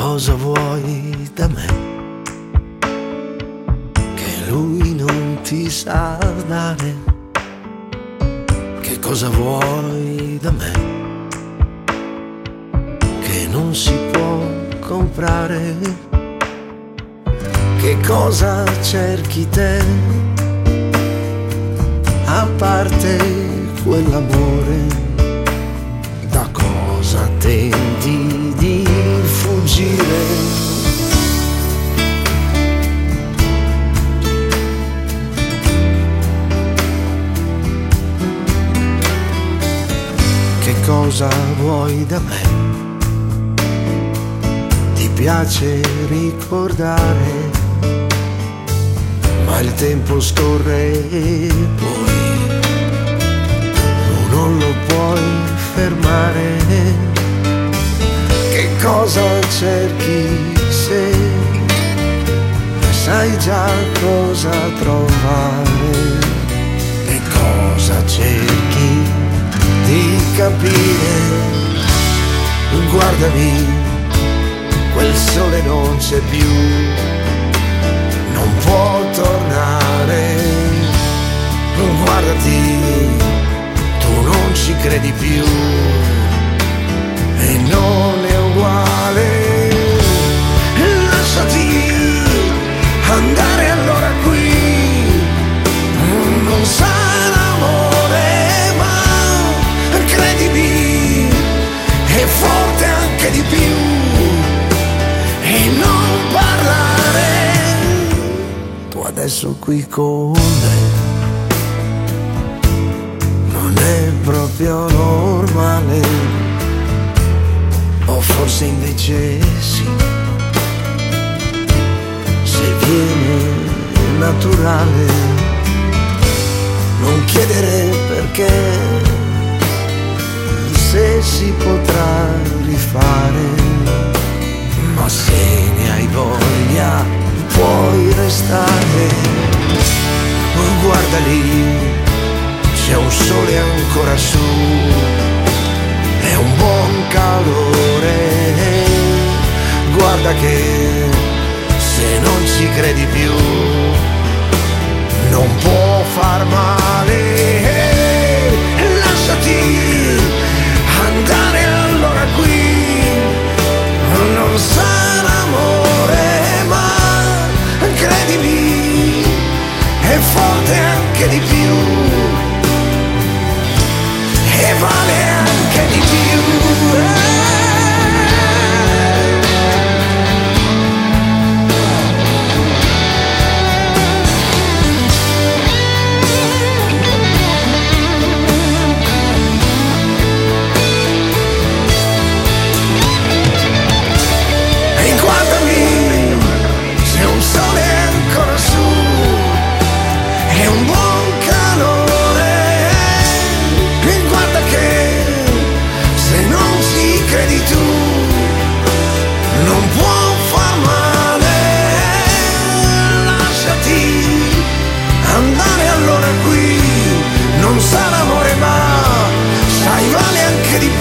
cosa vuoi da me che lui non ti sa dare? Che cosa vuoi da me che non si può comprare? Che cosa cerchi te a parte quell'amore? Da cosa tenti di fuggire? Che cosa vuoi da me? Ti piace ricordare, ma il tempo scorre e poi tu non lo puoi fermare. Che cosa cerchi se sai già cosa trovare? Che cosa cerchi di capire? Guardami, quel sole non c'è più, non può tornare. Guardati, tu non ci credi più e non è uguale. Lasciati andare allora qui, non sarà amore ma credimi è forte anche di più. E non parlare, tu adesso qui con me non è proprio normale, o forse invece sì, se viene naturale. Non chiedere perché, se si potrà rifare, ma se ne hai voglia puoi restare. Guarda lì, c'è un sole ancora su, è un buon calore. Guarda che se non ci credi più non può far male. Lasciati andare allora qui, non sarà amore ma credimi è forte anche di più e vale anche di più.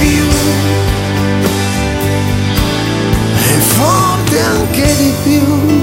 Anche di più.